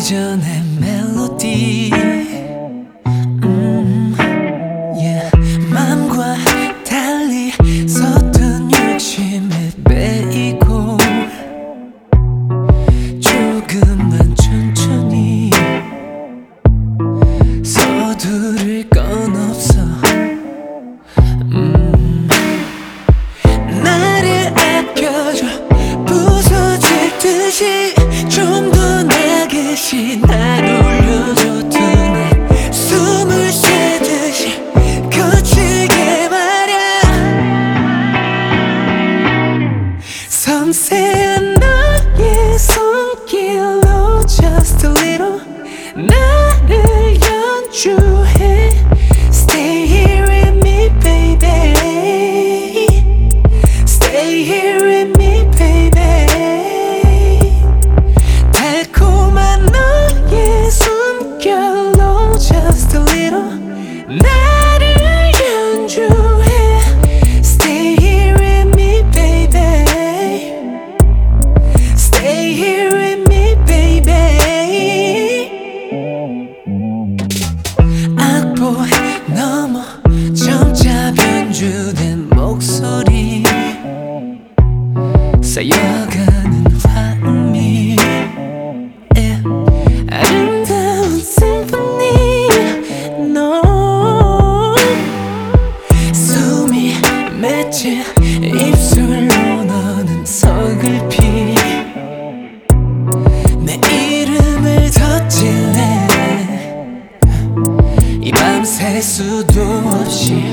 이전의 멜로디 yeah. 맘과 달리 섰던 욕심에 빼이고 조금만 천천히 서두를 건 없어 나를 아껴줘 부서질 듯이 좀 더 나긋이 날 올려줘 tonight 숨을 쉬듯이 거칠게 말야 섬세한 너의 손길로 just a little 나를 연주해 Stay here with me baby Stay here with me baby 달콤한 너의 숨결로 just a little 나를 연주해 Stay here with me baby Stay here with me baby 악보 넘어 점차 변주된 목소리 쌓여가는 환미 아름다운 심포니 너 숨이 맺힌 입술로 너는 서글피 내 이름을 덧질래 이 밤 새 수도 없이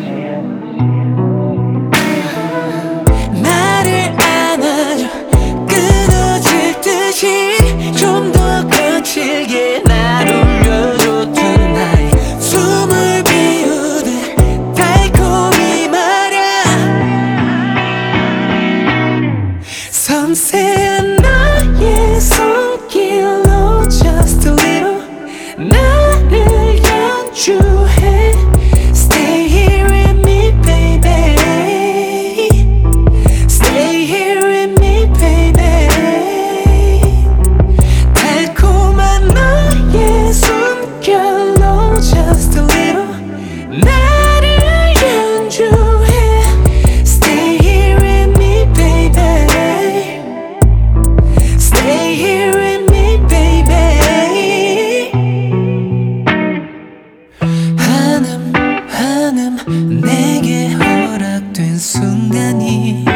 나를 안아줘 끊어질 듯이 좀 더 거칠게 날 울려줘 tonight 숨을 비우듯 달콤히 말야 섬세한 너의 손길로 just a little 나를 연주해 Stay here with me baby Stay here with me baby 달콤한 너의 숨결로 just a little 나를 연주해 Stay here with me baby Stay here with me baby 한음 한음 내게 허락된 순간이